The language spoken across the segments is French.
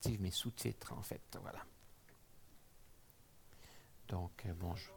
active mes sous-titres, en fait. Voilà. Donc, bonjour.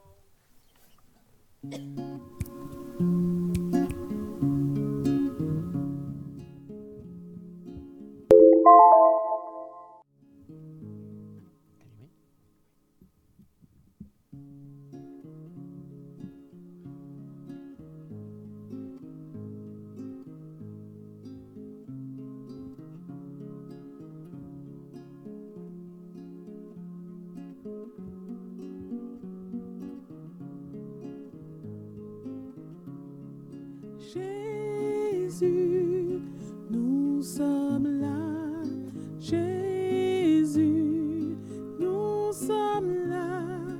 Jésus, nous sommes là. Jésus, nous sommes là.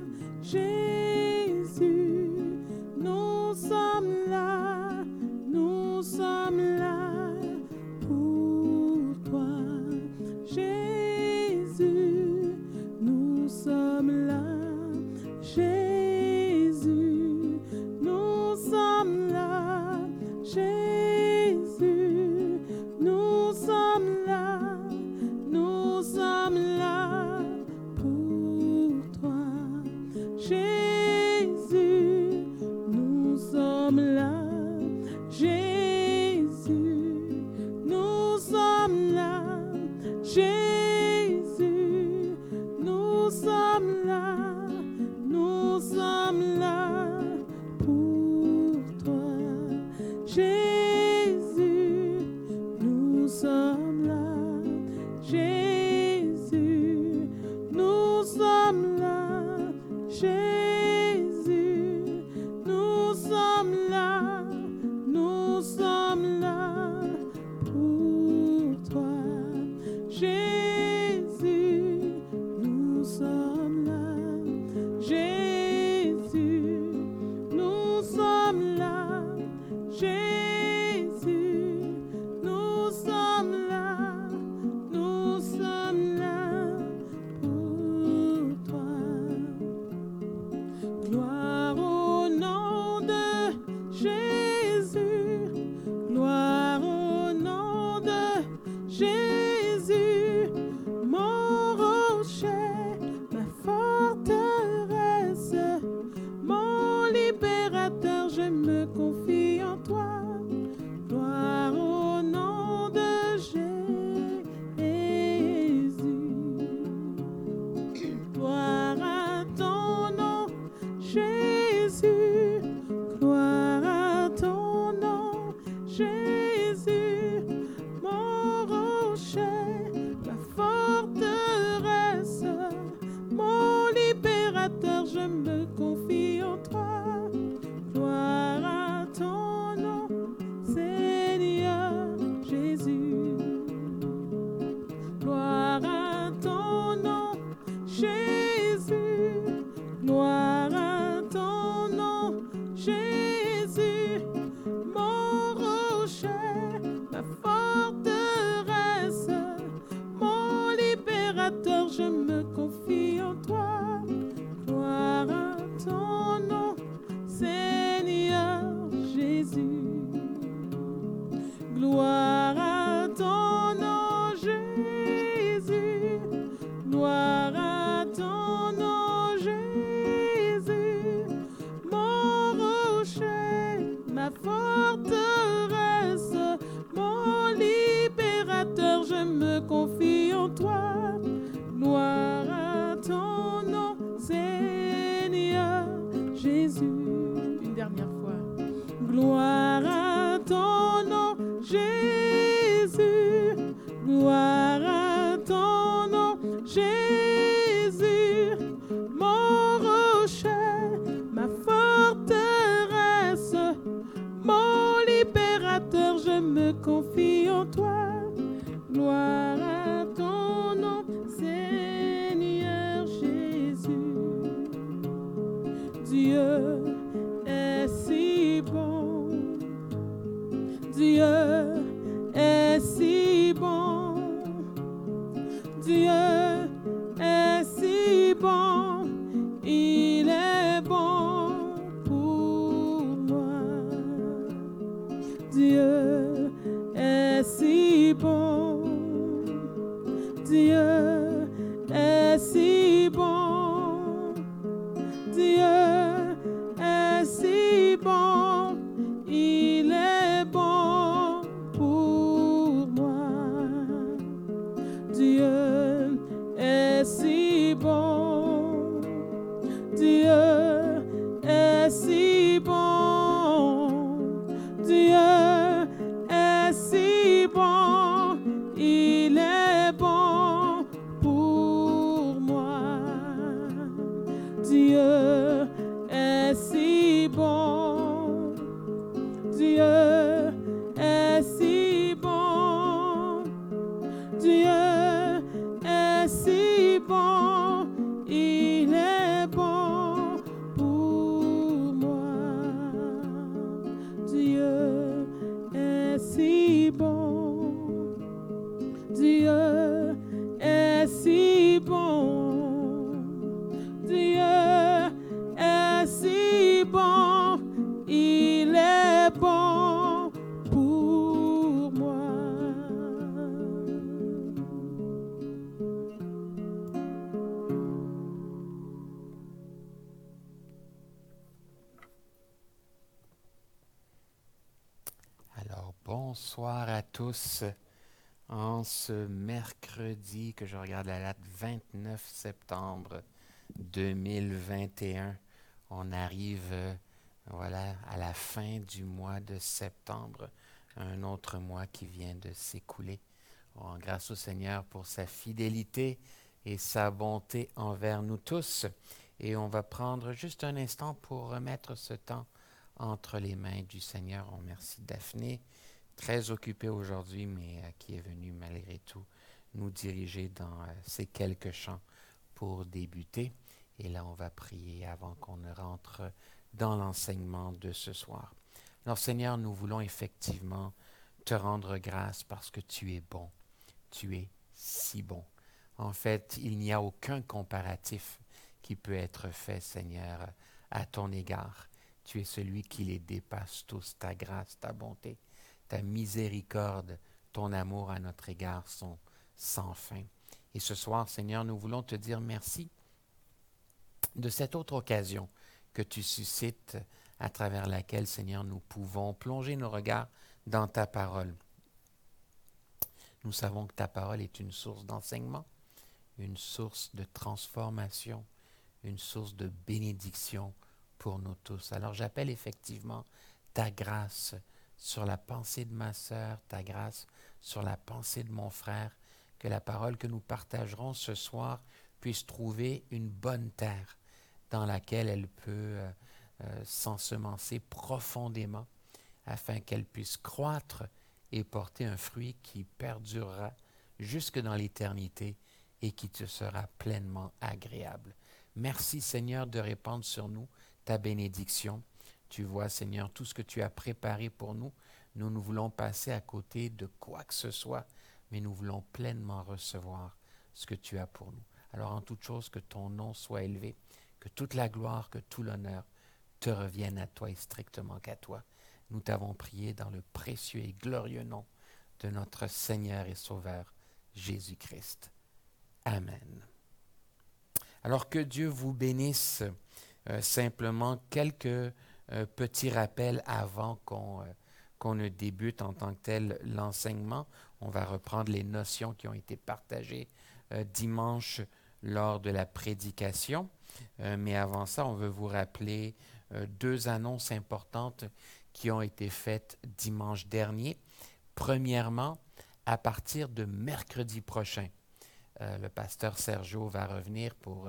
Jésus, nous sommes là. Nous sommes là pour toi. Jésus, nous sommes là. Jésus, nous sommes là. Jésus, nous sommes là. Nous sommes là pour toi. Jésus, nous sommes là. Jésus, nous sommes là. Jésus, nous sommes là. Nous sommes là pour toi. Jésus, nous sommes là. Jésus, nous sommes là. Jésus, nous sommes là. Nous sommes là pour toi. Jésus, nous sommes là. Jésus, nous sommes là. Jésus, nous sommes là. Nous sommes là pour toi. Gloire au nom de Jésus. Gloire au nom de Jésus. Mon rocher, ma forteresse, mon libérateur, je me confie en toi. Gloire au nom de Jésus. Gloire à ton nom, Jésus. Gloire à ton nom, Jésus. Mon rocher, ma forteresse, mon libérateur, je me confie en toi. Gloire à ton nom, Seigneur Jésus. Gloire à ton nom, Jésus. Gloire à ton nom, Jésus. Mon rocher, ma forteresse, mon libérateur, je me confie en toi. Gloire à ton nom, Seigneur Jésus. Gloire à ton nom, Jésus. Gloire à ton nom, Jésus. Mon rocher, ma forteresse, mon libérateur, je me confie en toi. Gloire à ton nom, Seigneur Jésus. Une dernière fois. Gloire à ton nom, Jésus. Gloire à ton nom, Jésus. Mon rocher, ma forteresse, mon libérateur, je me confie en toi. Gloire à ton nom, Seigneur Jésus. Dieu est si bon. Dieu est si bon. Dieu est si bon. Il est bon pour moi. Dieu est si bon. Dieu Bonsoir à tous. En ce mercredi que je regarde la date 29 septembre 2021, on arrive voilà, à la fin du mois de septembre, un autre mois qui vient de s'écouler. Grâce au Seigneur pour sa fidélité et sa bonté envers nous tous. Et on va prendre juste un instant pour remettre ce temps entre les mains du Seigneur. On remercie Daphné, très occupée aujourd'hui, mais qui est venue malgré tout nous diriger dans ces quelques chants pour débuter. Et là, on va prier avant qu'on ne rentre dans l'enseignement de ce soir. Alors Seigneur, nous voulons effectivement te rendre grâce parce que tu es bon. Tu es si bon. En fait, il n'y a aucun comparatif qui peut être fait, Seigneur, à ton égard. Tu es celui qui les dépasse tous. Ta grâce, ta bonté, ta miséricorde, ton amour à notre égard sont sans fin. Et ce soir, Seigneur, nous voulons te dire merci de cette autre occasion que tu suscites à travers laquelle, Seigneur, nous pouvons plonger nos regards dans ta parole. Nous savons que ta parole est une source d'enseignement, une source de transformation, une source de bénédiction pour nous tous. Alors j'appelle effectivement ta grâce sur la pensée de ma sœur, ta grâce sur la pensée de mon frère, que la parole que nous partagerons ce soir puisse trouver une bonne terre dans laquelle elle peut s'ensemencer profondément afin qu'elle puisse croître et porter un fruit qui perdurera jusque dans l'éternité et qui te sera pleinement agréable. Merci Seigneur de répandre sur nous ta bénédiction. Tu vois Seigneur tout ce que tu as préparé pour nous. Nous ne voulons passer à côté de quoi que ce soit, mais nous voulons pleinement recevoir ce que tu as pour nous. Alors en toute chose, que ton nom soit élevé, que toute la gloire, que tout l'honneur te reviennent à toi et strictement qu'à toi. Nous t'avons prié dans le précieux et glorieux nom de notre Seigneur et Sauveur, Jésus-Christ. Amen. Alors que Dieu vous bénisse. Simplement quelques petits rappels avant qu'on ne débute en tant que tel l'enseignement. On va reprendre les notions qui ont été partagées dimanche lors de la prédication. Mais avant ça, on veut vous rappeler deux annonces importantes qui ont été faites dimanche dernier. Premièrement, à partir de mercredi prochain, le pasteur Sergio va revenir pour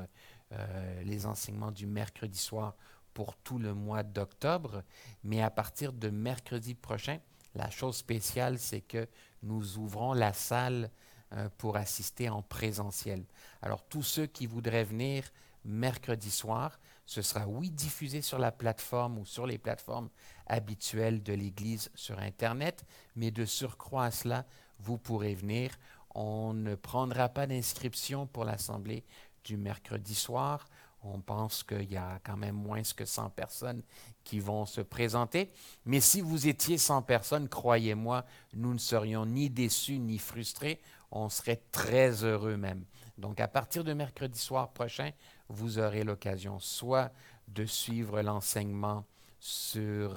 les enseignements du mercredi soir pour tout le mois d'octobre. Mais à partir de mercredi prochain, la chose spéciale, c'est que nous ouvrons la salle pour assister en présentiel. Alors, tous ceux qui voudraient venir mercredi soir, ce sera, oui, diffusé sur la plateforme ou sur les plateformes habituelles de l'Église sur Internet, mais de surcroît à cela, vous pourrez venir. On ne prendra pas d'inscription pour l'Assemblée du mercredi soir. On pense qu'il y a quand même moins que 100 personnes qui vont se présenter. Mais si vous étiez 100 personnes, croyez-moi, nous ne serions ni déçus ni frustrés. On serait très heureux même. Donc, à partir de mercredi soir prochain, vous aurez l'occasion soit de suivre l'enseignement sur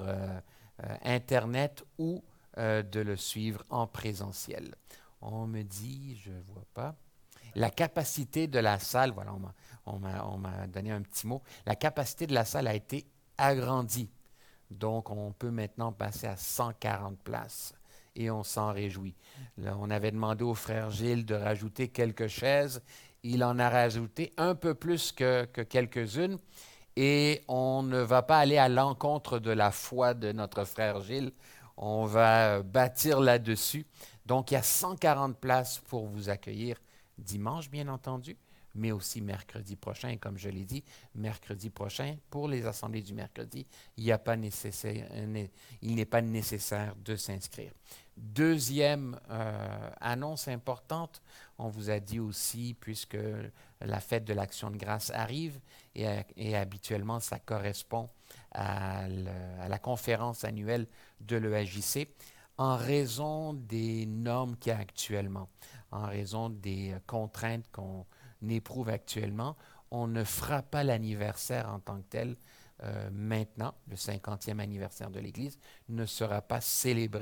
Internet ou de le suivre en présentiel. On me dit, je ne vois pas, la capacité de la salle, voilà, on m'a donné un petit mot, la capacité de la salle a été agrandie. Donc, on peut maintenant passer à 140 places et on s'en réjouit. Là, on avait demandé au frère Gilles de rajouter quelques chaises. Il en a rajouté un peu plus que quelques-unes et on ne va pas aller à l'encontre de la foi de notre frère Gilles. On va bâtir là-dessus. Donc, il y a 140 places pour vous accueillir dimanche, bien entendu, mais aussi mercredi prochain. Et comme je l'ai dit, mercredi prochain, pour les assemblées du mercredi, il n'est pas nécessaire de s'inscrire. Deuxième annonce importante, on vous a dit aussi, puisque la fête de l'Action de grâce arrive, et habituellement, ça correspond à la conférence annuelle de l'EAJC, en raison des normes qu'il y a actuellement, en raison des contraintes qu'on éprouve actuellement, on ne fera pas l'anniversaire en tant que tel maintenant. Le 50e anniversaire de l'Église ne sera pas célébré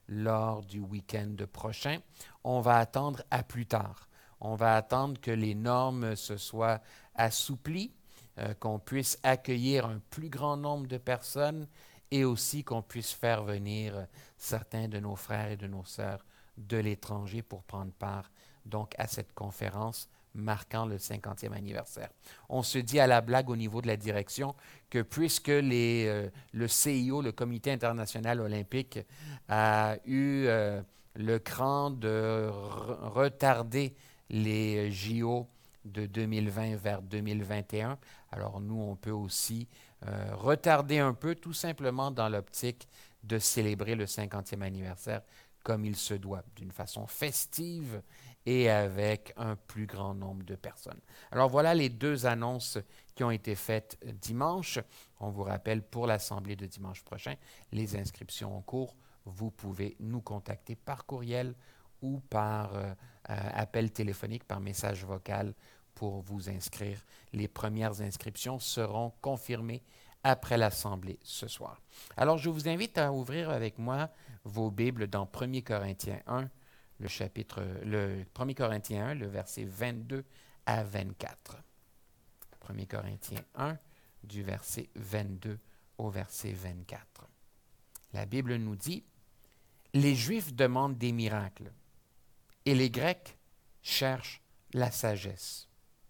lors du week-end prochain. On va attendre à plus tard. On va attendre que les normes se soient assouplies, qu'on puisse accueillir un plus grand nombre de personnes et aussi qu'on puisse faire venir certains de nos frères et de nos sœurs de l'étranger pour prendre part donc à cette conférence marquant le 50e anniversaire. On se dit à la blague au niveau de la direction que puisque le CIO, le Comité international olympique, a eu le cran de retarder les JO de 2020 vers 2021, alors nous, on peut aussi retarder un peu, tout simplement dans l'optique de célébrer le 50e anniversaire comme il se doit, d'une façon festive et avec un plus grand nombre de personnes. Alors voilà les deux annonces qui ont été faites dimanche. On vous rappelle, pour l'assemblée de dimanche prochain, les inscriptions en cours. Vous pouvez nous contacter par courriel ou par appel téléphonique, par message vocal pour vous inscrire. Les premières inscriptions seront confirmées après l'assemblée ce soir. Alors, je vous invite à ouvrir avec moi vos Bibles dans 1 Corinthiens 1, le 1 Corinthiens 1, le verset 22 à 24. 1 Corinthiens 1, du verset 22 au verset 24. La Bible nous dit, « Les Juifs demandent des miracles, et les Grecs cherchent la sagesse.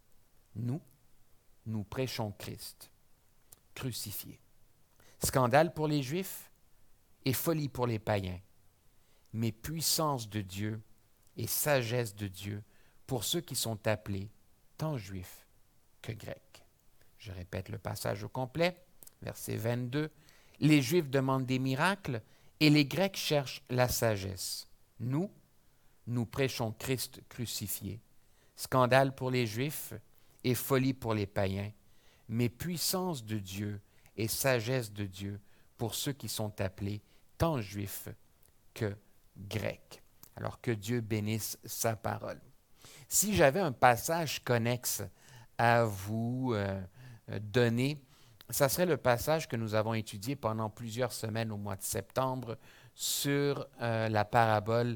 Nous prêchons Christ, crucifié. Scandale pour les Juifs et folie pour les païens, mais puissance de Dieu et sagesse de Dieu pour ceux qui sont appelés tant Juifs que Grecs. » Je répète le passage au complet, verset 22. « Les Juifs demandent des miracles et les Grecs cherchent la sagesse. Nous prêchons Christ crucifié. Scandale pour les Juifs et folie pour les païens, mais puissance de Dieu et sagesse de Dieu pour ceux qui sont appelés tant Juifs que Grecs. » Alors que Dieu bénisse sa parole. Si j'avais un passage connexe à vous donner, ça serait le passage que nous avons étudié pendant plusieurs semaines au mois de septembre sur la parabole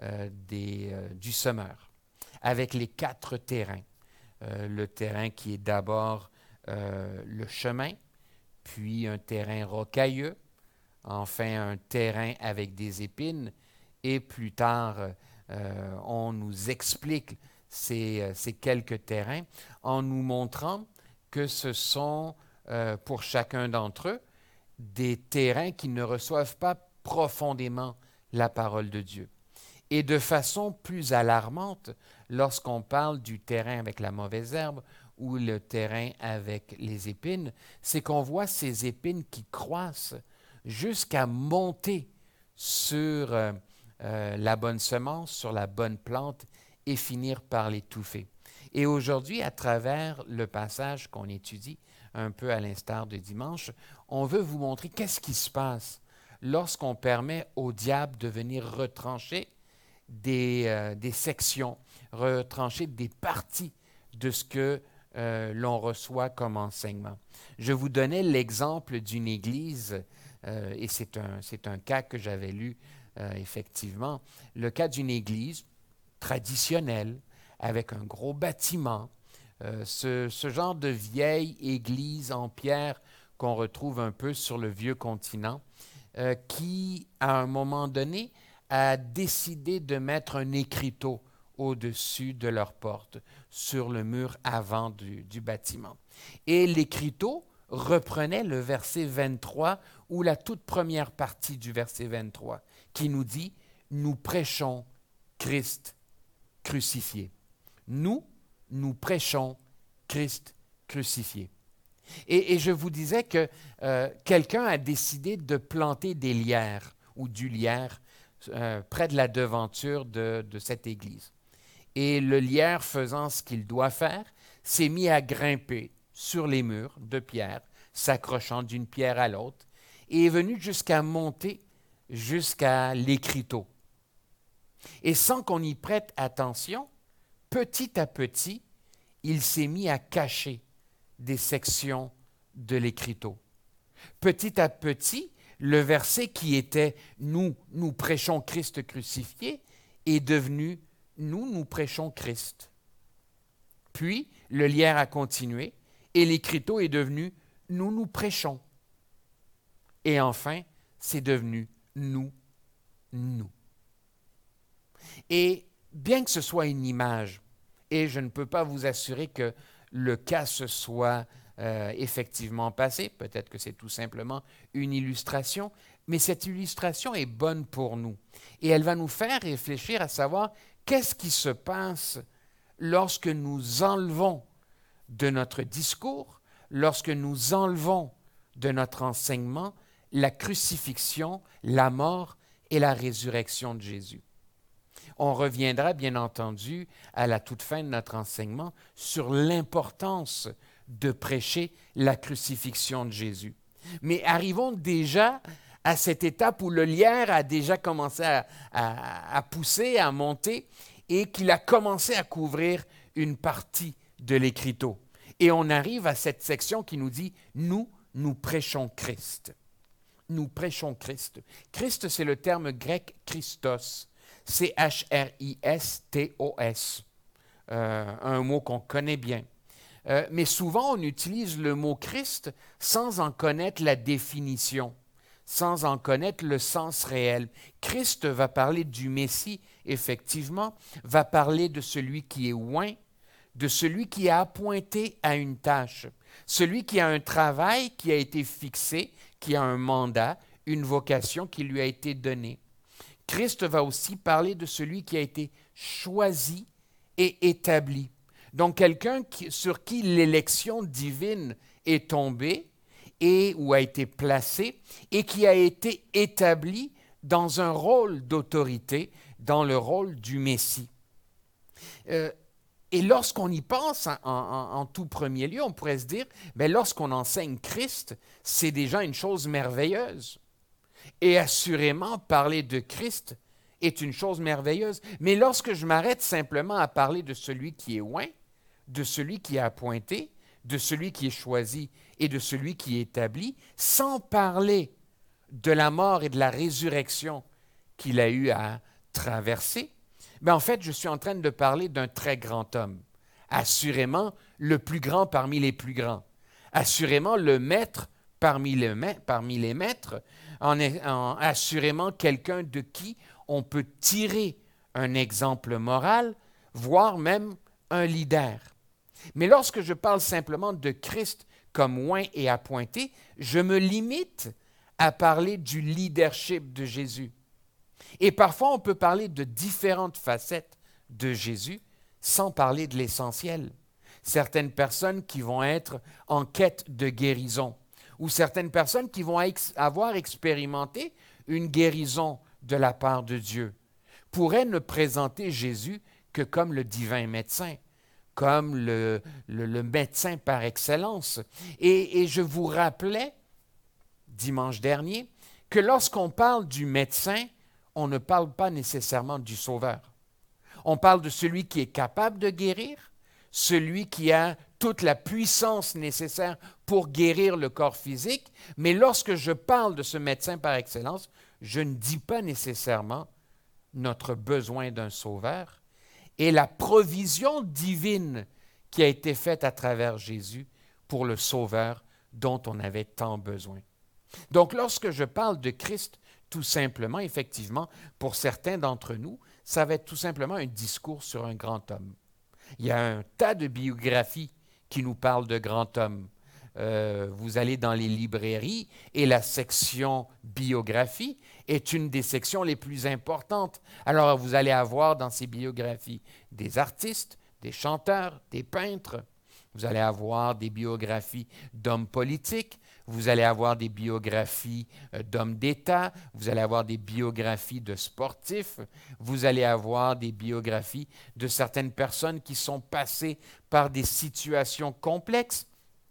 du semeur, avec les 4 terrains. Le terrain qui est d'abord le chemin, puis un terrain rocailleux, enfin un terrain avec des épines, et plus tard, on nous explique ces quelques terrains en nous montrant que ce sont, pour chacun d'entre eux, des terrains qui ne reçoivent pas profondément la parole de Dieu. Et de façon plus alarmante, lorsqu'on parle du terrain avec la mauvaise herbe ou le terrain avec les épines, c'est qu'on voit ces épines qui croissent jusqu'à monter sur la bonne semence, sur la bonne plante et finir par l'étouffer. Et aujourd'hui, à travers le passage qu'on étudie, un peu à l'instar de dimanche, on veut vous montrer qu'est-ce qui se passe lorsqu'on permet au diable de venir retrancher des sections, retrancher des parties de ce que l'on reçoit comme enseignement. Je vous donnais l'exemple d'une église, et c'est un cas que j'avais lu effectivement, le cas d'une église traditionnelle, avec un gros bâtiment, ce genre de vieille église en pierre qu'on retrouve un peu sur le vieux continent, qui, à un moment donné, a décidé de mettre un écriteau au-dessus de leur porte, sur le mur avant du bâtiment. Et l'écriteau reprenait le verset 23, ou la toute première partie du verset 23, qui nous dit « Nous prêchons Christ crucifié. » Nous prêchons Christ crucifié. Et je vous disais que quelqu'un a décidé de planter des lierres ou du lierre près de la devanture de cette église. Et le lierre, faisant ce qu'il doit faire, s'est mis à grimper sur les murs de pierre, s'accrochant d'une pierre à l'autre, et est venu jusqu'à monter jusqu'à l'écriteau. Et sans qu'on y prête attention, petit à petit, il s'est mis à cacher des sections de l'écriteau. Petit à petit, le verset qui était « Nous prêchons Christ crucifié » est devenu « Nous prêchons Christ ». Puis, le lierre a continué et l'écriteau est devenu « Nous prêchons ». Et enfin, c'est devenu « Nous ». Et bien que ce soit une image, et je ne peux pas vous assurer que le cas se soit effectivement passé, peut-être que c'est tout simplement une illustration, mais cette illustration est bonne pour nous. Et elle va nous faire réfléchir à savoir qu'est-ce qui se passe lorsque nous enlevons de notre discours, lorsque nous enlevons de notre enseignement la crucifixion, la mort et la résurrection de Jésus. On reviendra bien entendu à la toute fin de notre enseignement sur l'importance de prêcher la crucifixion de Jésus. Mais arrivons déjà à cette étape où le lierre a déjà commencé à pousser, à monter, et qu'il a commencé à couvrir une partie de l'écriteau. Et on arrive à cette section qui nous dit « Nous prêchons Christ ». Nous prêchons Christ. Christ, c'est le terme grec « Christos ». C-H-R-I-S-T-O-S, un mot qu'on connaît bien. Mais souvent, on utilise le mot Christ sans en connaître la définition, sans en connaître le sens réel. Christ va parler du Messie, effectivement, va parler de celui qui est oint, de celui qui est appointé à une tâche, celui qui a un travail qui a été fixé, qui a un mandat, une vocation qui lui a été donnée. Christ va aussi parler de celui qui a été choisi et établi. Donc, quelqu'un sur qui l'élection divine est tombée ou a été placée et qui a été établi dans un rôle d'autorité, dans le rôle du Messie. Et lorsqu'on y pense en tout premier lieu, on pourrait se dire, bien, lorsqu'on enseigne Christ, c'est déjà une chose merveilleuse. Et assurément, parler de Christ est une chose merveilleuse. Mais lorsque je m'arrête simplement à parler de celui qui est oint, de celui qui est appointé, de celui qui est choisi et de celui qui est établi, sans parler de la mort et de la résurrection qu'il a eu à traverser, bien en fait, je suis en train de parler d'un très grand homme. Assurément, le plus grand parmi les plus grands. Assurément, le maître parmi les maîtres, assurément quelqu'un de qui on peut tirer un exemple moral, voire même un leader. Mais lorsque je parle simplement de Christ comme oint et appointé, je me limite à parler du leadership de Jésus. Et parfois, on peut parler de différentes facettes de Jésus sans parler de l'essentiel. Certaines personnes qui vont être en quête de guérison, ou certaines personnes qui vont avoir expérimenté une guérison de la part de Dieu, pourraient ne présenter Jésus que comme le divin médecin, comme le médecin par excellence. Et je vous rappelais, dimanche dernier, que lorsqu'on parle du médecin, on ne parle pas nécessairement du sauveur. On parle de celui qui est capable de guérir, celui qui a toute la puissance nécessaire pour guérir le corps physique, mais lorsque je parle de ce médecin par excellence, je ne dis pas nécessairement notre besoin d'un sauveur et la provision divine qui a été faite à travers Jésus pour le sauveur dont on avait tant besoin. Donc, lorsque je parle de Christ, tout simplement, effectivement, pour certains d'entre nous, ça va être tout simplement un discours sur un grand homme. Il y a un tas de biographies qui nous parlent de grands hommes. Vous allez dans les librairies et la section biographie est une des sections les plus importantes. Alors, vous allez avoir dans ces biographies des artistes, des chanteurs, des peintres. Vous allez avoir des biographies d'hommes politiques. Vous allez avoir des biographies d'hommes d'État, vous allez avoir des biographies de sportifs, vous allez avoir des biographies de certaines personnes qui sont passées par des situations complexes,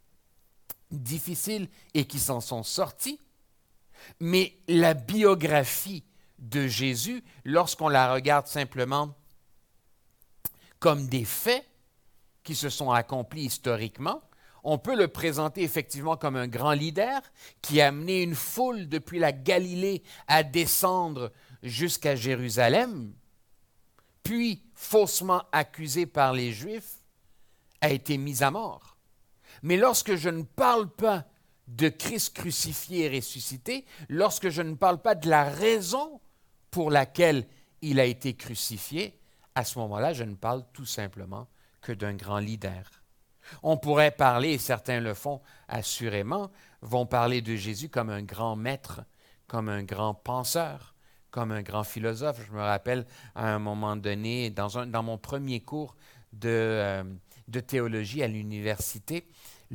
difficiles et qui s'en sont sorties. Mais la biographie de Jésus, lorsqu'on la regarde simplement comme des faits qui se sont accomplis historiquement, On peut le présenter effectivement comme un grand leader qui a amené une foule depuis la Galilée à descendre jusqu'à Jérusalem, puis faussement accusé par les Juifs, a été mis à mort. Mais lorsque je ne parle pas de Christ crucifié et ressuscité, lorsque je ne parle pas de la raison pour laquelle il a été crucifié, à ce moment-là, je ne parle tout simplement que d'un grand leader. On pourrait parler, et certains le font assurément, vont parler de Jésus comme un grand maître, comme un grand penseur, comme un grand philosophe. Je me rappelle à un moment donné, dans mon premier cours de théologie à l'université,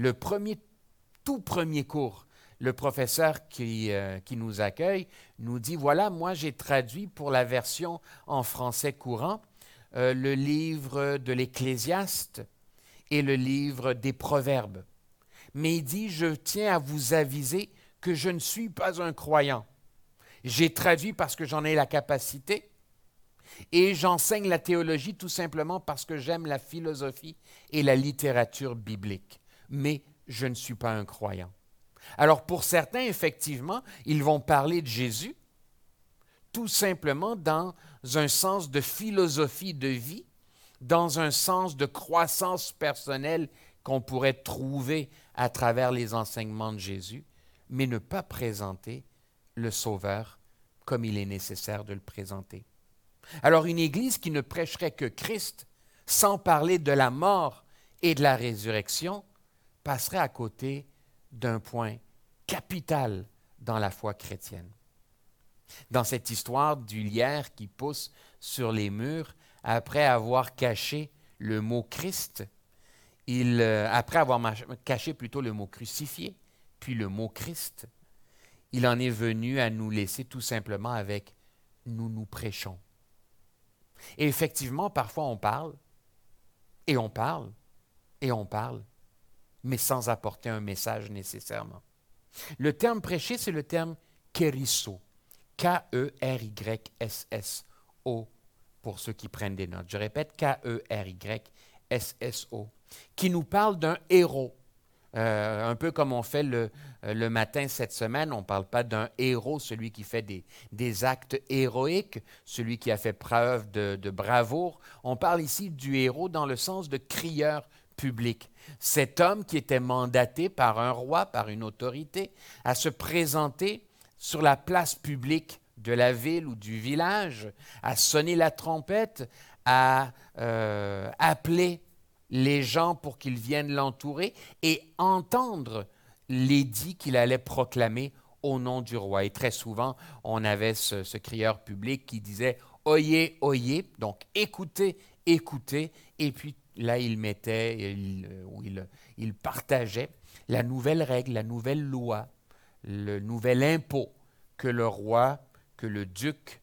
tout premier cours, le professeur qui nous accueille nous dit, voilà, moi j'ai traduit pour la version en français courant le livre de l'Ecclésiaste et le livre des Proverbes. Mais il dit, je tiens à vous aviser que je ne suis pas un croyant. J'ai traduit parce que j'en ai la capacité et j'enseigne la théologie tout simplement parce que j'aime la philosophie et la littérature biblique. Mais je ne suis pas un croyant. Alors pour certains, effectivement, ils vont parler de Jésus tout simplement dans un sens de philosophie de vie, dans un sens de croissance personnelle qu'on pourrait trouver à travers les enseignements de Jésus, mais ne pas présenter le Sauveur comme il est nécessaire de le présenter. Alors une Église qui ne prêcherait que Christ, sans parler de la mort et de la résurrection, passerait à côté d'un point capital dans la foi chrétienne. Dans cette histoire du lierre qui pousse sur les murs, après avoir caché le mot Christ, après avoir caché plutôt le mot crucifié, puis le mot Christ, il en est venu à nous laisser tout simplement avec « nous prêchons ». Et effectivement, parfois on parle, et on parle, et on parle, mais sans apporter un message nécessairement. Le terme prêcher, c'est le terme kérisso, K-E-R-Y-S-S-O, pour ceux qui prennent des notes. Je répète, K-E-R-Y-S-S-O, qui nous parle d'un héros. Un peu comme on fait le matin cette semaine, on ne parle pas d'un héros, celui qui fait des actes héroïques, celui qui a fait preuve de bravoure. On parle ici du héros dans le sens de crieur public. Cet homme qui était mandaté par un roi, par une autorité, à se présenter sur la place publique de la ville ou du village, à sonner la trompette, à appeler les gens pour qu'ils viennent l'entourer et entendre l'édit qu'il allait proclamer au nom du roi. Et très souvent, on avait ce crieur public qui disait « Oyez, oyez », donc « écoutez, écoutez », et puis là, il mettait, il partageait la nouvelle règle, la nouvelle loi, le nouvel impôt que le roi, que le duc,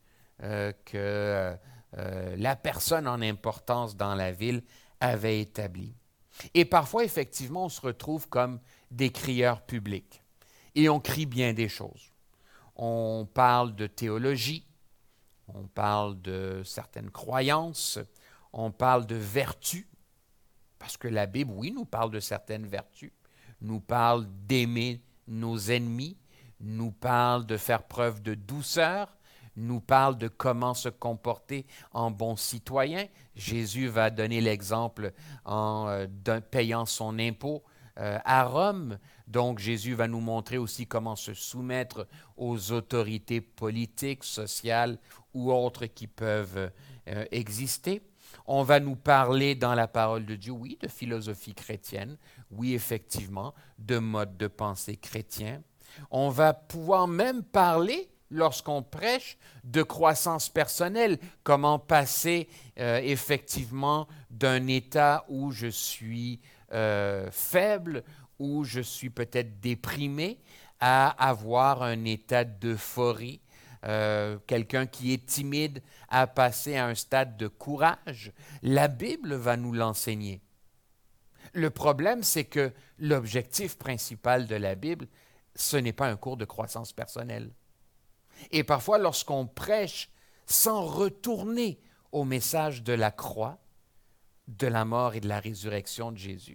que la personne en importance dans la ville avait établi. Et parfois, effectivement, on se retrouve comme des crieurs publics. Et on crie bien des choses. On parle de théologie, on parle de certaines croyances, on parle de vertus, parce que la Bible, oui, nous parle de certaines vertus, nous parle d'aimer nos ennemis, nous parle de faire preuve de douceur, nous parle de comment se comporter en bon citoyen. Jésus va donner l'exemple en payant son impôt à Rome. Donc, Jésus va nous montrer aussi comment se soumettre aux autorités politiques, sociales ou autres qui peuvent exister. On va nous parler dans la parole de Dieu, oui, de philosophie chrétienne, oui, effectivement, de mode de pensée chrétien. On va pouvoir même parler, lorsqu'on prêche, de croissance personnelle, comment passer effectivement d'un état où je suis faible, où je suis peut-être déprimé, à avoir un état d'euphorie, quelqu'un qui est timide à passer à un stade de courage. La Bible va nous l'enseigner. Le problème, c'est que l'objectif principal de la Bible, ce n'est pas un cours de croissance personnelle. Et parfois, lorsqu'on prêche sans retourner au message de la croix, de la mort et de la résurrection de Jésus,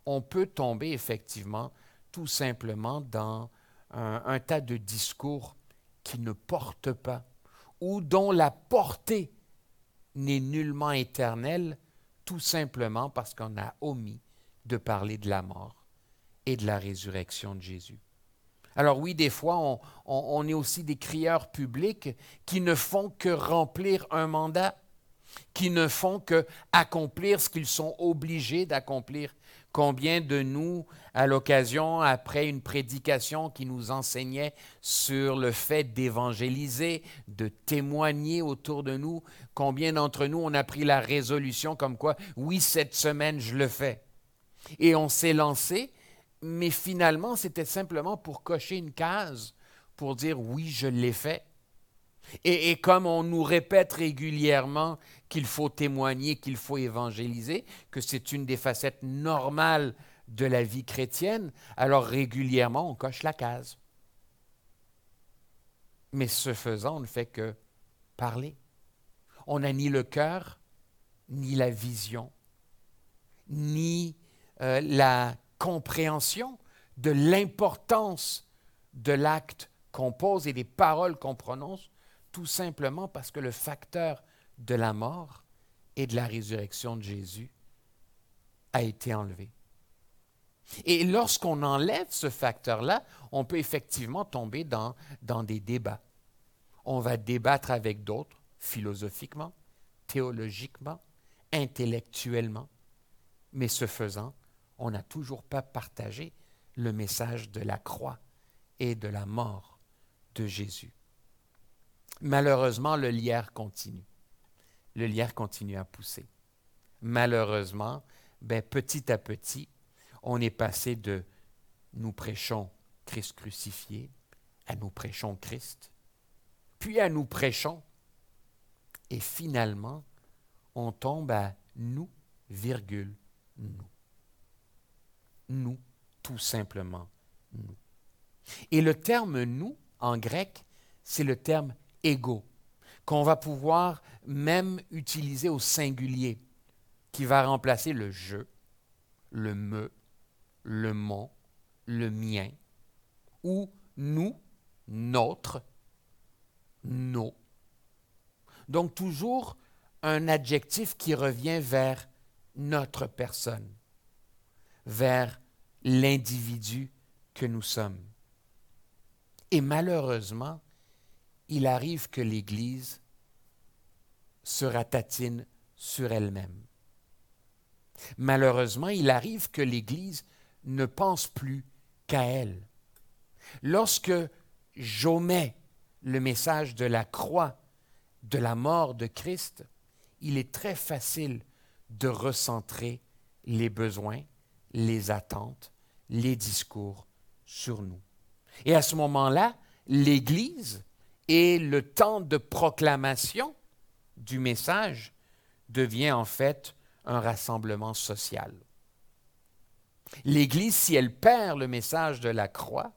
on peut tomber effectivement tout simplement dans un tas de discours qui ne portent pas ou dont la portée n'est nullement éternelle, tout simplement parce qu'on a omis de parler de la mort et de la résurrection de Jésus. Alors oui, des fois, on est aussi des crieurs publics qui ne font que remplir un mandat, qui ne font que accomplir ce qu'ils sont obligés d'accomplir. Combien de nous, à l'occasion, après une prédication qui nous enseignait sur le fait d'évangéliser, de témoigner autour de nous, combien d'entre nous on a pris la résolution comme quoi, oui, cette semaine, je le fais. Et on s'est lancé, mais finalement, c'était simplement pour cocher une case, pour dire, oui, je l'ai fait. Et comme on nous répète régulièrement qu'il faut témoigner, qu'il faut évangéliser, que c'est une des facettes normales de la vie chrétienne, alors régulièrement on coche la case. Mais ce faisant, on ne fait que parler. On n'a ni le cœur, ni la vision, ni la compréhension de l'importance de l'acte qu'on pose et des paroles qu'on prononce, tout simplement parce que le facteur de la mort et de la résurrection de Jésus a été enlevé. Et lorsqu'on enlève ce facteur-là, on peut effectivement tomber dans des débats. On va débattre avec d'autres, philosophiquement, théologiquement, intellectuellement, mais ce faisant, on n'a toujours pas partagé le message de la croix et de la mort de Jésus. Malheureusement, le lierre continue. Le lierre continue à pousser. Malheureusement, petit à petit, on est passé de « nous prêchons Christ crucifié » à « nous prêchons Christ », puis à « nous prêchons », et finalement, on tombe à « nous, virgule, nous ». Nous, tout simplement, nous. Et le terme « nous », en grec, c'est le terme « égo », qu'on va pouvoir même utiliser au singulier, qui va remplacer le « je », le « me », le « mon », le « mien », ou « nous », « notre », « nos ». Donc toujours un adjectif qui revient vers notre personne, vers l'individu que nous sommes. Et malheureusement, il arrive que l'Église se ratatine sur elle-même. Malheureusement, il arrive que l'Église ne pense plus qu'à elle. Lorsque j'omets le message de la croix, de la mort de Christ, il est très facile de recentrer les besoins, les attentes, les discours sur nous. Et à ce moment-là, l'Église et le temps de proclamation du message devient en fait un rassemblement social. L'Église, si elle perd le message de la croix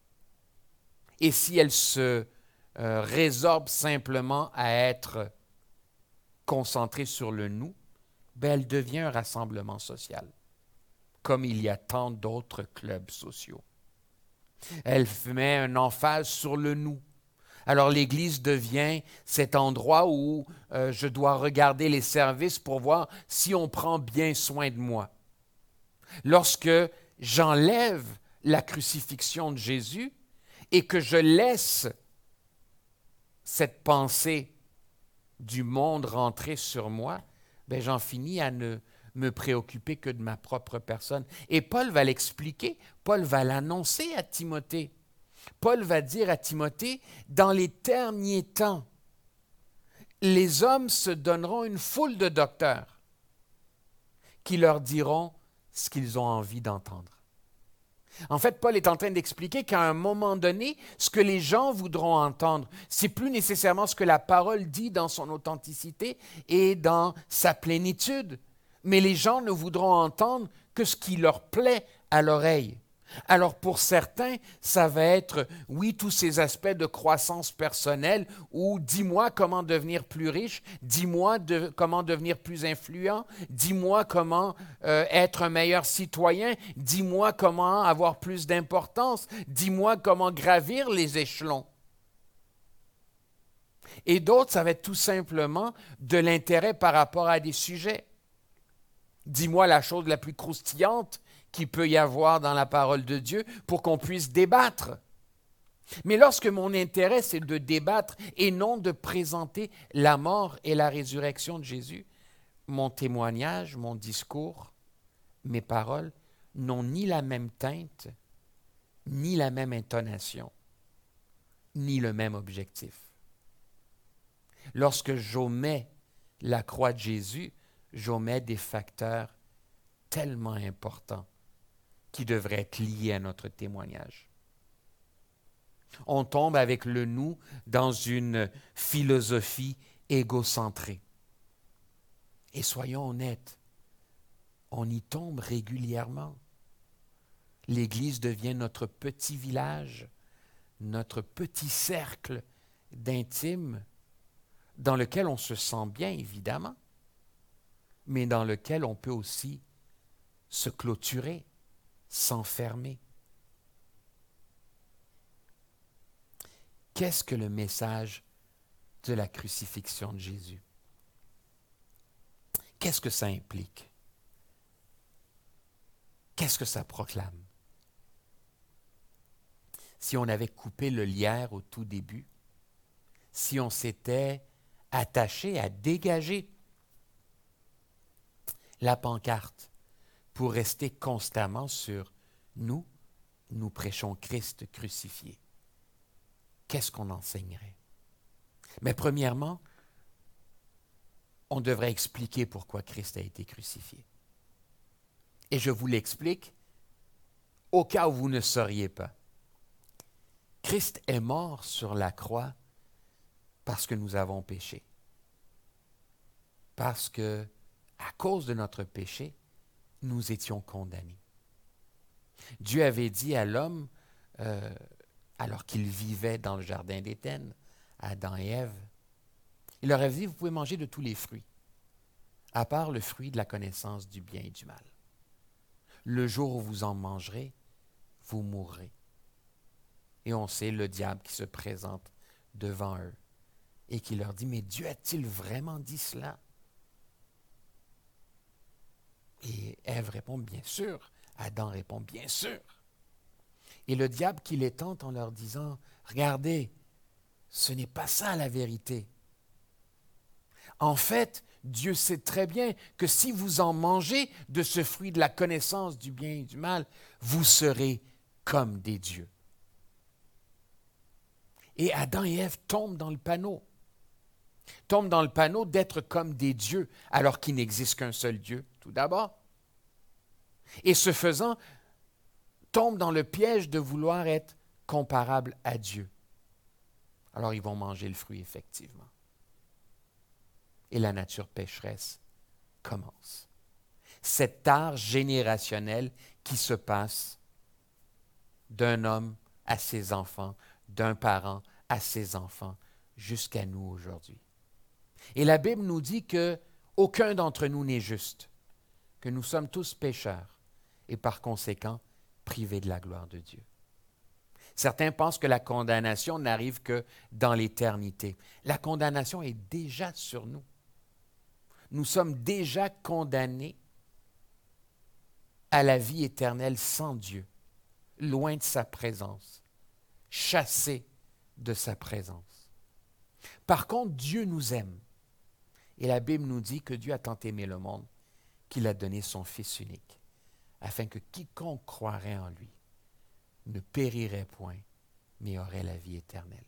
et si elle se résorbe simplement à être concentrée sur le nous, elle devient un rassemblement social, comme il y a tant d'autres clubs sociaux. Elle met un emphase sur le nous. Alors l'Église devient cet endroit où je dois regarder les services pour voir si on prend bien soin de moi. Lorsque j'enlève la crucifixion de Jésus et que je laisse cette pensée du monde rentrer sur moi, j'en finis à ne me préoccuper que de ma propre personne. Et Paul va l'expliquer, Paul va l'annoncer à Timothée. Paul va dire à Timothée, dans les derniers temps, les hommes se donneront une foule de docteurs qui leur diront ce qu'ils ont envie d'entendre. En fait, Paul est en train d'expliquer qu'à un moment donné, ce que les gens voudront entendre, c'est plus nécessairement ce que la parole dit dans son authenticité et dans sa plénitude, mais les gens ne voudront entendre que ce qui leur plaît à l'oreille. Alors pour certains, ça va être, oui, tous ces aspects de croissance personnelle ou dis-moi comment devenir plus riche, dis-moi comment devenir plus influent, dis-moi comment être un meilleur citoyen, dis-moi comment avoir plus d'importance, dis-moi comment gravir les échelons. Et d'autres, ça va être tout simplement de l'intérêt par rapport à des sujets. Dis-moi la chose la plus croustillante qu'il peut y avoir dans la parole de Dieu pour qu'on puisse débattre. Mais lorsque mon intérêt, c'est de débattre et non de présenter la mort et la résurrection de Jésus, mon témoignage, mon discours, mes paroles n'ont ni la même teinte, ni la même intonation, ni le même objectif. Lorsque j'omets la croix de Jésus, j'omets des facteurs tellement importants qui devraient être liés à notre témoignage. On tombe avec le nous dans une philosophie égocentrée. Et soyons honnêtes, on y tombe régulièrement. L'Église devient notre petit village, notre petit cercle d'intimes dans lequel on se sent bien, évidemment, mais dans lequel on peut aussi se clôturer, s'enfermer. Qu'est-ce que le message de la crucifixion de Jésus? Qu'est-ce que ça implique? Qu'est-ce que ça proclame? Si on avait coupé le lierre au tout début, si on s'était attaché à dégager la pancarte pour rester constamment sur nous prêchons Christ crucifié. Qu'est-ce qu'on enseignerait? Mais premièrement, on devrait expliquer pourquoi Christ a été crucifié. Et je vous l'explique au cas où vous ne sauriez pas. Christ est mort sur la croix parce que nous avons péché. Parce que, à cause de notre péché, nous étions condamnés. Dieu avait dit à l'homme, alors qu'il vivait dans le jardin d'Éden, Adam et Ève, il leur avait dit, vous pouvez manger de tous les fruits, à part le fruit de la connaissance du bien et du mal. Le jour où vous en mangerez, vous mourrez. Et on sait le diable qui se présente devant eux et qui leur dit, mais Dieu a-t-il vraiment dit cela? Et Ève répond, bien sûr. Adam répond, bien sûr. Et le diable qui les tente en leur disant, regardez, ce n'est pas ça la vérité. En fait, Dieu sait très bien que si vous en mangez de ce fruit de la connaissance du bien et du mal, vous serez comme des dieux. Et Adam et Ève tombent dans le panneau. Tombent dans le panneau d'être comme des dieux, alors qu'il n'existe qu'un seul Dieu, tout d'abord. Et ce faisant, tombent dans le piège de vouloir être comparables à Dieu. Alors ils vont manger le fruit, effectivement. Et la nature pécheresse commence. Cet art générationnel qui se passe d'un homme à ses enfants, d'un parent à ses enfants, jusqu'à nous aujourd'hui. Et la Bible nous dit qu'aucun d'entre nous n'est juste, que nous sommes tous pécheurs et par conséquent privés de la gloire de Dieu. Certains pensent que la condamnation n'arrive que dans l'éternité. La condamnation est déjà sur nous. Nous sommes déjà condamnés à la vie éternelle sans Dieu, loin de sa présence, chassés de sa présence. Par contre, Dieu nous aime. Et la Bible nous dit que Dieu a tant aimé le monde qu'il a donné son Fils unique, afin que quiconque croirait en lui ne périrait point, mais aurait la vie éternelle.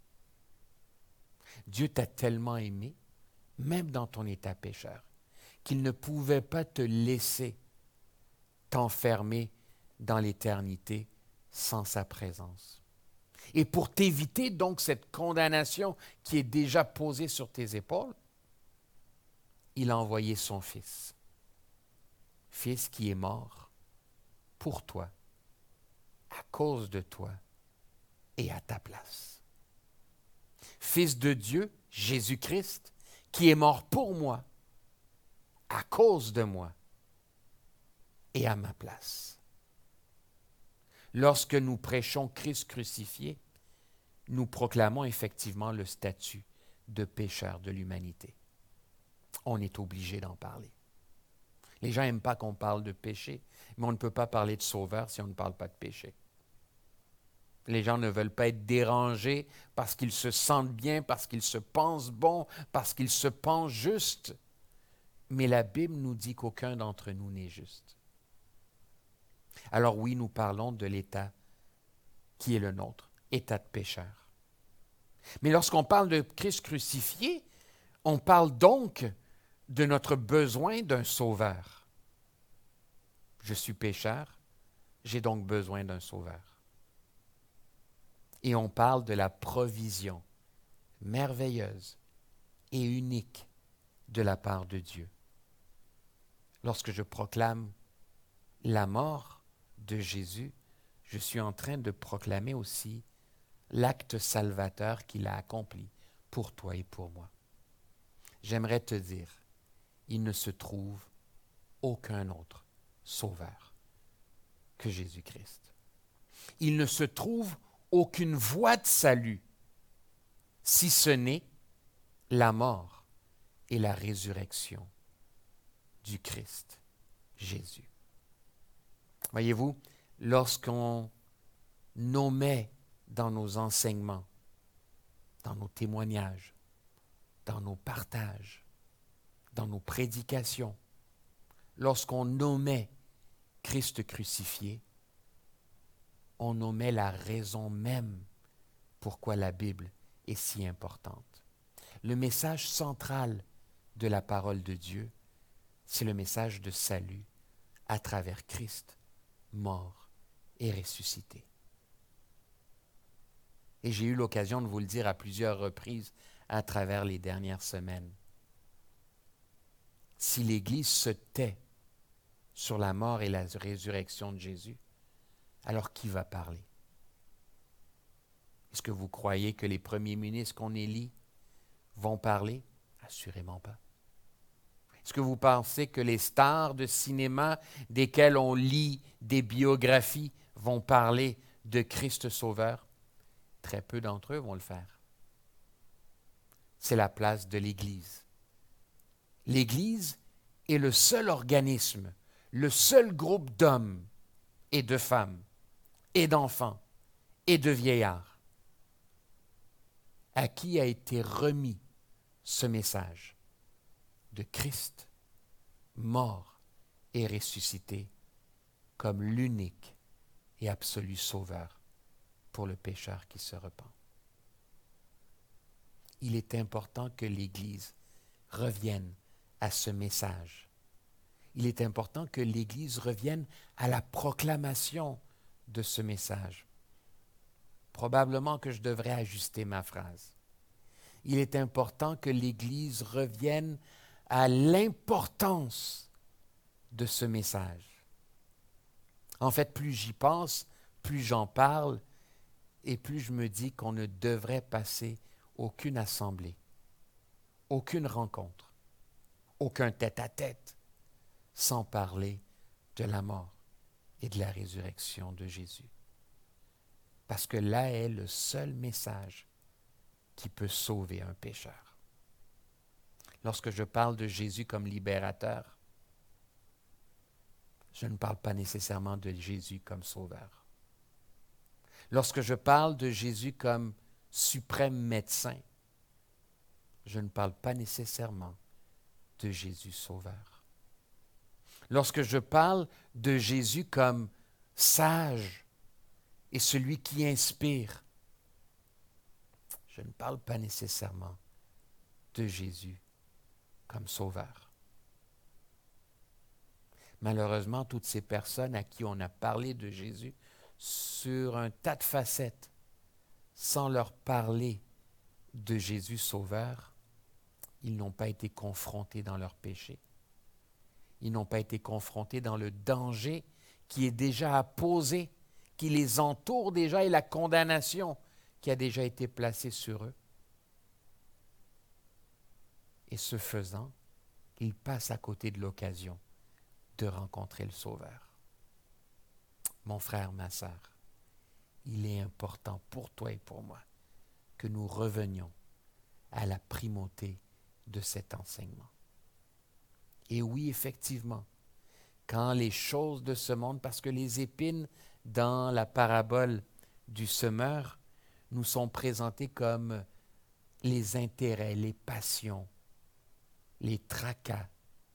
Dieu t'a tellement aimé, même dans ton état pécheur, qu'il ne pouvait pas te laisser t'enfermer dans l'éternité sans sa présence. Et pour t'éviter donc cette condamnation qui est déjà posée sur tes épaules, il a envoyé son Fils. Fils qui est mort pour toi, à cause de toi et à ta place. Fils de Dieu, Jésus-Christ, qui est mort pour moi, à cause de moi et à ma place. Lorsque nous prêchons Christ crucifié, nous proclamons effectivement le statut de pécheur de l'humanité. On est obligé d'en parler. Les gens n'aiment pas qu'on parle de péché, mais on ne peut pas parler de sauveur si on ne parle pas de péché. Les gens ne veulent pas être dérangés parce qu'ils se sentent bien, parce qu'ils se pensent bons, parce qu'ils se pensent justes. Mais la Bible nous dit qu'aucun d'entre nous n'est juste. Alors oui, nous parlons de l'état qui est le nôtre, état de pécheur. Mais lorsqu'on parle de Christ crucifié, on parle donc de notre besoin d'un sauveur. Je suis pécheur, j'ai donc besoin d'un sauveur. Et on parle de la provision merveilleuse et unique de la part de Dieu. Lorsque je proclame la mort de Jésus, je suis en train de proclamer aussi l'acte salvateur qu'il a accompli pour toi et pour moi. J'aimerais te dire, il ne se trouve aucun autre sauveur que Jésus-Christ. Il ne se trouve aucune voie de salut, si ce n'est la mort et la résurrection du Christ, Jésus. Voyez-vous, lorsqu'on nommait dans nos enseignements, dans nos témoignages, dans nos partages, dans nos prédications, lorsqu'on nommait Christ crucifié, on nommait la raison même pourquoi la Bible est si importante. Le message central de la parole de Dieu, c'est le message de salut à travers Christ, mort et ressuscité. Et j'ai eu l'occasion de vous le dire à plusieurs reprises à travers les dernières semaines. Si l'Église se tait sur la mort et la résurrection de Jésus, alors qui va parler? Est-ce que vous croyez que les premiers ministres qu'on élit vont parler? Assurément pas. Est-ce que vous pensez que les stars de cinéma desquelles on lit des biographies vont parler de Christ Sauveur? Très peu d'entre eux vont le faire. C'est la place de l'Église. L'Église est le seul organisme, le seul groupe d'hommes et de femmes et d'enfants et de vieillards à qui a été remis ce message de Christ, mort et ressuscité comme l'unique et absolu sauveur pour le pécheur qui se repent. Il est important que l'Église revienne à ce message. Il est important que l'Église revienne à la proclamation de ce message. Probablement que je devrais ajuster ma phrase. Il est important que l'Église revienne à l'importance de ce message. En fait, plus j'y pense, plus j'en parle, et plus je me dis qu'on ne devrait passer aucune assemblée, aucune rencontre, aucun tête-à-tête, sans parler de la mort et de la résurrection de Jésus. Parce que là est le seul message qui peut sauver un pécheur. Lorsque je parle de Jésus comme libérateur, je ne parle pas nécessairement de Jésus comme sauveur. Lorsque je parle de Jésus comme suprême médecin, je ne parle pas nécessairement de Jésus sauveur. Lorsque je parle de Jésus comme sage et celui qui inspire, je ne parle pas nécessairement de Jésus comme sauveur. Malheureusement, toutes ces personnes à qui on a parlé de Jésus sur un tas de facettes, sans leur parler de Jésus sauveur, ils n'ont pas été confrontés dans leur péché. Ils n'ont pas été confrontés dans le danger qui est déjà apposé, qui les entoure déjà et la condamnation qui a déjà été placée sur eux. Et ce faisant, ils passent à côté de l'occasion de rencontrer le Sauveur. Mon frère, ma sœur, il est important pour toi et pour moi que nous revenions à la primauté de cet enseignement. Et oui, effectivement, quand les choses de ce monde, parce que les épines dans la parabole du semeur nous sont présentées comme les intérêts, les passions, les tracas,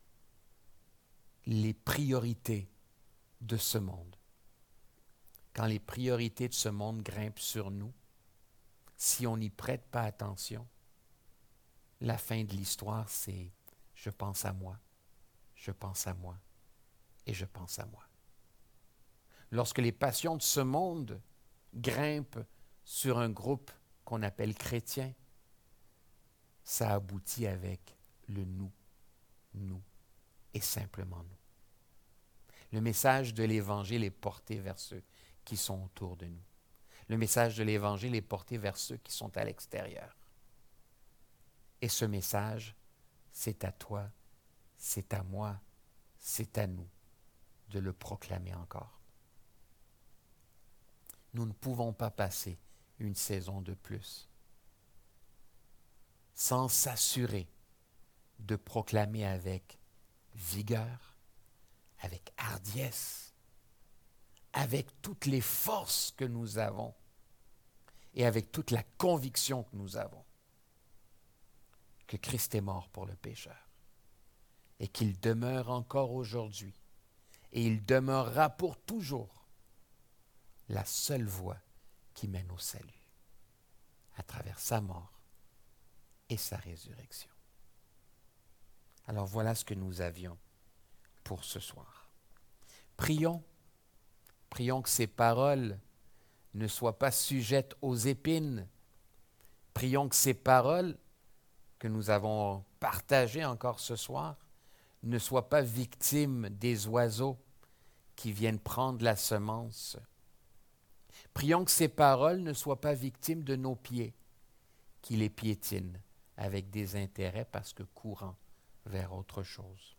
les priorités de ce monde. Quand les priorités de ce monde grimpent sur nous, si on n'y prête pas attention, la fin de l'histoire, c'est « je pense à moi, je pense à moi et je pense à moi ». Lorsque les passions de ce monde grimpent sur un groupe qu'on appelle chrétien, ça aboutit avec le nous et simplement nous. Le message de l'Évangile est porté vers ceux qui sont autour de nous. Le message de l'Évangile est porté vers ceux qui sont à l'extérieur. Et ce message, c'est à toi, c'est à moi, c'est à nous de le proclamer encore. Nous ne pouvons pas passer une saison de plus sans s'assurer de proclamer avec vigueur, avec hardiesse, avec toutes les forces que nous avons et avec toute la conviction que nous avons que Christ est mort pour le pécheur et qu'il demeure encore aujourd'hui et il demeurera pour toujours la seule voie qui mène au salut à travers sa mort et sa résurrection. Alors voilà ce que nous avions pour ce soir. Prions que ces paroles ne soient pas sujettes aux épines. Prions que ces paroles que nous avons partagées encore ce soir ne soient pas victimes des oiseaux qui viennent prendre la semence. Prions que ces paroles ne soient pas victimes de nos pieds qui les piétinent avec des intérêts parce que courant vers autre chose.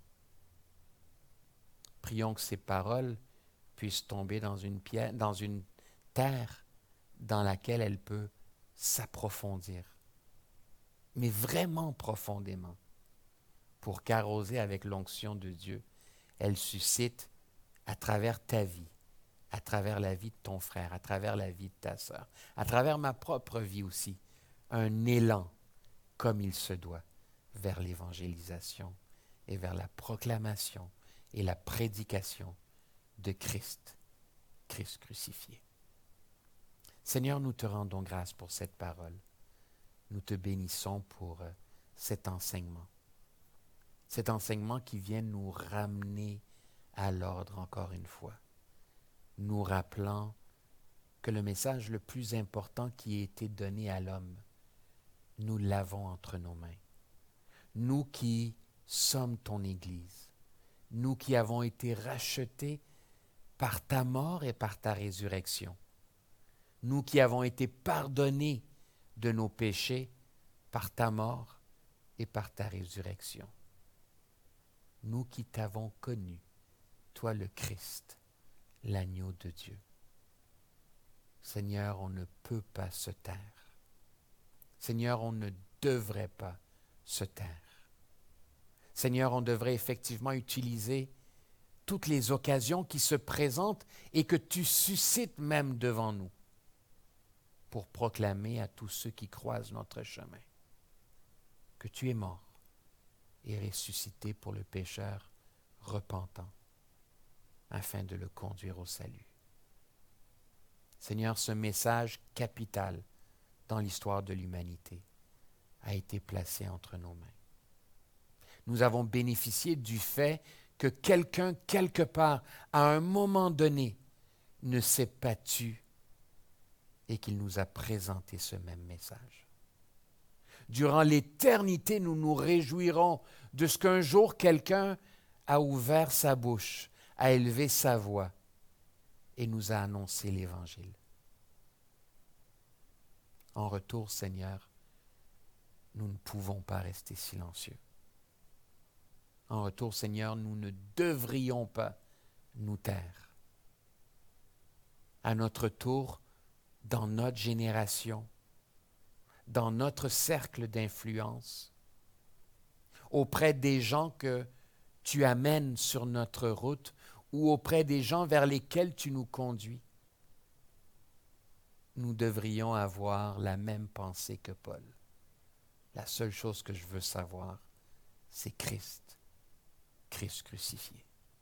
Prions que ces paroles puissent tomber dans une terre dans laquelle elle peut s'approfondir, mais vraiment profondément, pour qu'arrosée avec l'onction de Dieu, elle suscite à travers ta vie, à travers la vie de ton frère, à travers la vie de ta sœur, à travers ma propre vie aussi, un élan comme il se doit vers l'évangélisation et vers la proclamation et la prédication de Christ crucifié. Seigneur, nous te rendons grâce pour cette parole. Nous te bénissons pour cet enseignement qui vient nous ramener à l'ordre encore une fois, nous rappelant que le message le plus important qui a été donné à l'homme, nous l'avons entre nos mains. Nous qui sommes ton Église, nous qui avons été rachetés par ta mort et par ta résurrection, nous qui avons été pardonnés de nos péchés par ta mort et par ta résurrection, nous qui t'avons connu, toi le Christ, l'agneau de Dieu. Seigneur, on ne peut pas se taire. Seigneur, on ne devrait pas se taire. Seigneur, on devrait effectivement utiliser toutes les occasions qui se présentent et que tu suscites même devant nous pour proclamer à tous ceux qui croisent notre chemin que tu es mort et ressuscité pour le pécheur repentant afin de le conduire au salut. Seigneur, ce message capital dans l'histoire de l'humanité a été placé entre nos mains. Nous avons bénéficié du fait que quelqu'un, quelque part, à un moment donné, ne s'est pas tu et qu'il nous a présenté ce même message. Durant l'éternité, nous nous réjouirons de ce qu'un jour quelqu'un a ouvert sa bouche, a élevé sa voix et nous a annoncé l'Évangile. En retour, Seigneur, nous ne pouvons pas rester silencieux. En retour, Seigneur, nous ne devrions pas nous taire. À notre tour, dans notre génération, dans notre cercle d'influence, auprès des gens que tu amènes sur notre route ou auprès des gens vers lesquels tu nous conduis, nous devrions avoir la même pensée que Paul. La seule chose que je veux savoir, c'est Christ, Christ crucifié.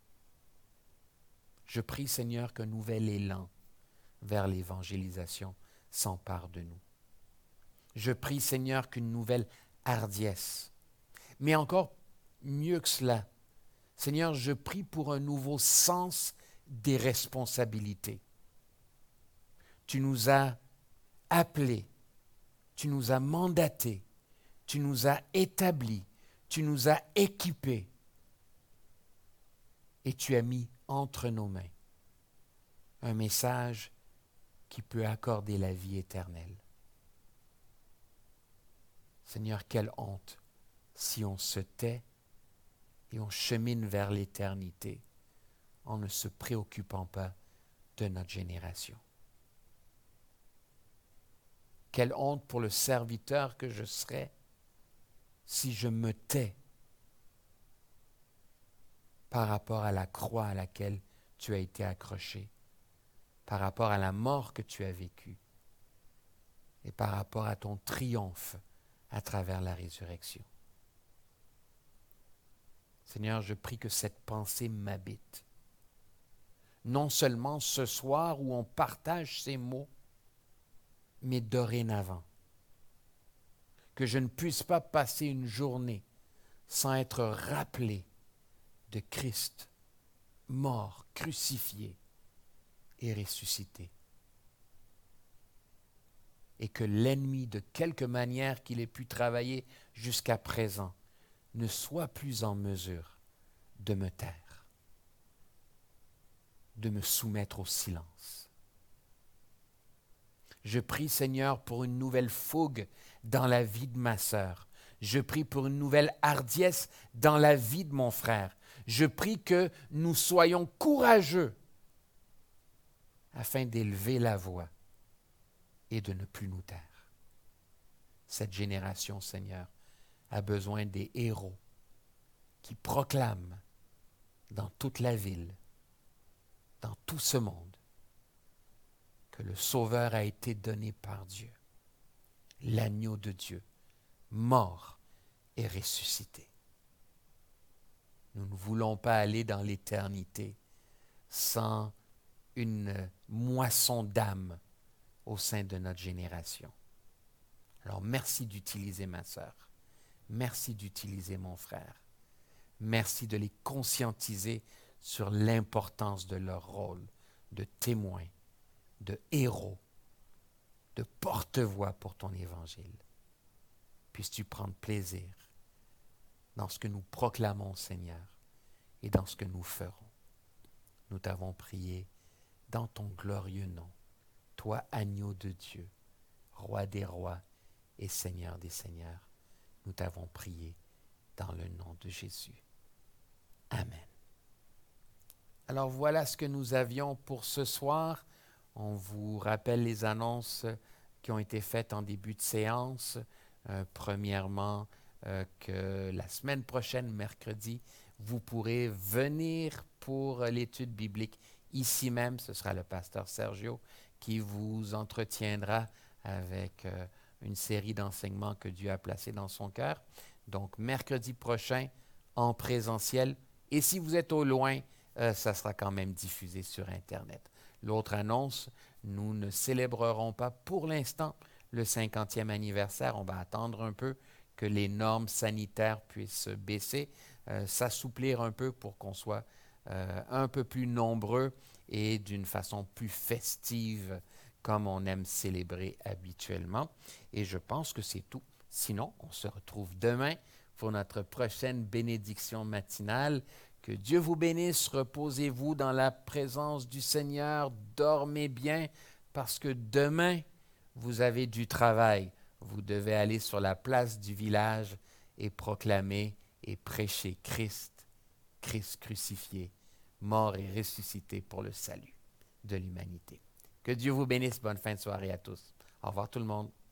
Je prie, Seigneur, qu'un nouvel élan vers l'évangélisation s'empare de nous. Je prie, Seigneur, qu'une nouvelle hardiesse, mais encore mieux que cela, Seigneur, je prie pour un nouveau sens des responsabilités. Tu nous as appelés, tu nous as mandatés, tu nous as établis, tu nous as équipés et tu as mis entre nos mains un message qui peut accorder la vie éternelle. Seigneur, quelle honte si on se tait et on chemine vers l'éternité en ne se préoccupant pas de notre génération. Quelle honte pour le serviteur que je serais si je me tais par rapport à la croix à laquelle tu as été accroché, par rapport à la mort que tu as vécue et par rapport à ton triomphe à travers la résurrection. Seigneur, je prie que cette pensée m'habite. Non seulement ce soir où on partage ces mots, mais dorénavant. Que je ne puisse pas passer une journée sans être rappelé de Christ, mort, crucifié et ressuscité. Et que l'ennemi, de quelque manière qu'il ait pu travailler jusqu'à présent, ne soit plus en mesure de me taire, de me soumettre au silence. Je prie, Seigneur, pour une nouvelle fougue dans la vie de ma sœur. Je prie pour une nouvelle hardiesse dans la vie de mon frère. Je prie que nous soyons courageux afin d'élever la voix et de ne plus nous taire. Cette génération, Seigneur, a besoin des héros qui proclament dans toute la ville, dans tout ce monde, que le Sauveur a été donné par Dieu, l'agneau de Dieu, mort et ressuscité. Nous ne voulons pas aller dans l'éternité sans une moisson d'âme au sein de notre génération. Alors merci d'utiliser ma sœur. Merci d'utiliser mon frère. Merci de les conscientiser sur l'importance de leur rôle de témoins, de héros, de porte-voix pour ton évangile. Puisses-tu prendre plaisir dans ce que nous proclamons, Seigneur, et dans ce que nous ferons. Nous t'avons prié dans ton glorieux nom, toi, agneau de Dieu, roi des rois et seigneur des seigneurs. Nous t'avons prié dans le nom de Jésus. Amen. Alors voilà ce que nous avions pour ce soir. On vous rappelle les annonces qui ont été faites en début de séance. Premièrement, que la semaine prochaine, mercredi, vous pourrez venir pour l'étude biblique ici même. Ce sera le pasteur Sergio qui vous entretiendra avec une série d'enseignements que Dieu a placés dans son cœur. Donc, mercredi prochain, en présentiel. Et si vous êtes au loin, ça sera quand même diffusé sur Internet. L'autre annonce, nous ne célébrerons pas pour l'instant le 50e anniversaire. On va attendre un peu que les normes sanitaires puissent baisser, s'assouplir un peu pour qu'on soit un peu plus nombreux et d'une façon plus festive comme on aime célébrer habituellement. Et je pense que c'est tout. Sinon, on se retrouve demain pour notre prochaine bénédiction matinale Que Dieu vous bénisse. Reposez-vous dans la présence du Seigneur. Dormez bien parce que demain, vous avez du travail. Vous devez aller sur la place du village et proclamer et prêcher Christ, Christ crucifié, mort et ressuscité pour le salut de l'humanité. Que Dieu vous bénisse. Bonne fin de soirée à tous. Au revoir tout le monde.